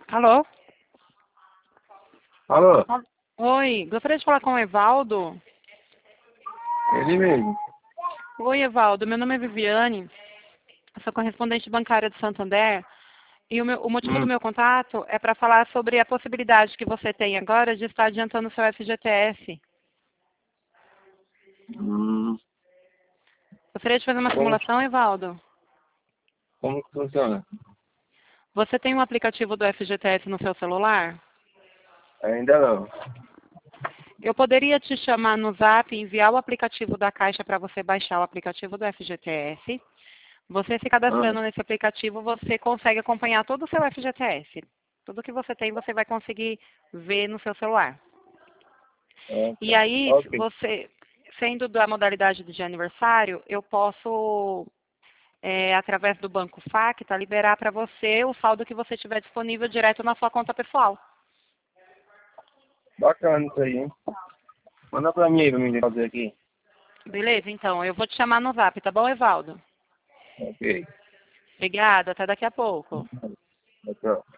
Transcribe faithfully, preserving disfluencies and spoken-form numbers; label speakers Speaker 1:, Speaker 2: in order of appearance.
Speaker 1: Alô?
Speaker 2: Alô?
Speaker 1: Oi, gostaria de falar com o Evaldo.
Speaker 2: Ele mesmo.
Speaker 1: Oi, Evaldo, meu nome é Viviane, eu sou correspondente bancária do Santander, e o, meu- o motivo do
Speaker 2: Hum.
Speaker 1: meu contato é para falar sobre a possibilidade que você tem agora de estar adiantando o seu F G T S.
Speaker 2: Hum.
Speaker 1: Gostaria de fazer uma
Speaker 2: Como,
Speaker 1: simulação, Evaldo.
Speaker 2: como que funciona?
Speaker 1: Você tem um aplicativo do F G T S no seu celular?
Speaker 2: Ainda não.
Speaker 1: Eu poderia te chamar no Zap e enviar o aplicativo da Caixa para você baixar o aplicativo do F G T S. Você se
Speaker 2: Ah,
Speaker 1: cadastrando nesse aplicativo, você consegue acompanhar todo o seu F G T S. Tudo que você tem, você vai conseguir ver no seu celular.
Speaker 2: ah,
Speaker 1: E
Speaker 2: tá.
Speaker 1: aí,
Speaker 2: Ok.
Speaker 1: você, sendo da modalidade de aniversário, eu posso, é, através do Banco Facta, liberar para você o saldo que você tiver disponível direto na sua conta pessoal.
Speaker 2: Bacana isso aí, hein? Manda pra mim aí pra mim fazer aqui.
Speaker 1: Beleza? Então, eu vou te chamar no Zap, tá bom, Evaldo?
Speaker 2: Ok.
Speaker 1: Obrigada, até daqui a pouco.
Speaker 2: Tchau.